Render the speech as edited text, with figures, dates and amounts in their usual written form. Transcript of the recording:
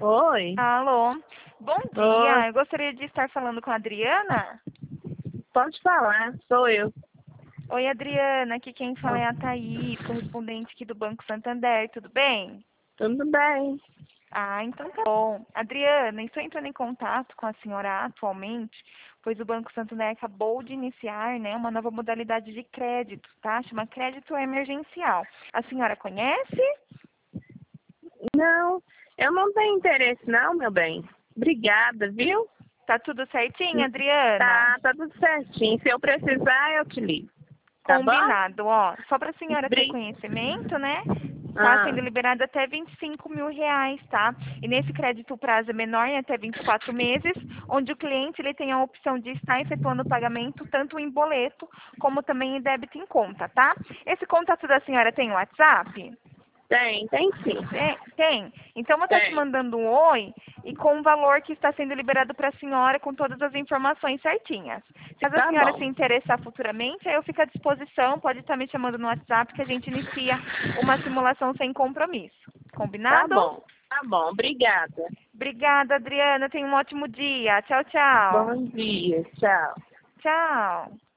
Oi, Alô, bom oi, dia. Eu gostaria de estar falando com a Adriana. pode falar, sou eu. Oi, Adriana. Aqui quem fala é a Thaís, correspondente aqui do Banco Santander. Tudo bem? Tudo bem? Ah, então tá bom. Adriana, estou entrando em contato com a senhora atualmente, pois o Banco Santander acabou de iniciar, né, uma nova modalidade de crédito, tá? Chama crédito emergencial. A senhora conhece? Não, eu não tenho interesse não, meu bem. Obrigada, viu? Tá tudo certinho, Adriana? Tá tudo certinho. Se eu precisar, eu te ligo. Tá bom? Combinado, ó. Só para a senhora ter Bri... conhecimento, né? Está Ah, sendo liberado até R$ 25.000, tá? E nesse crédito o prazo é menor, em até 24 meses, onde o cliente ele tem a opção de estar efetuando o pagamento tanto em boleto como também em débito em conta, tá? Esse contato da senhora tem WhatsApp? tem sim. Tem. Então, eu vou estar te Tem. mandando um oi e com o valor que está sendo liberado para a senhora com todas as informações certinhas. Se a Tá senhora se bom. interessar futuramente, aí eu fico à disposição, pode estar me chamando no WhatsApp que a gente inicia uma simulação sem compromisso. Tá Combinado? bom. Tá bom. Obrigada. Obrigada, Adriana. Tenha um ótimo dia. Tchau, tchau. Bom dia. Tchau. Tchau.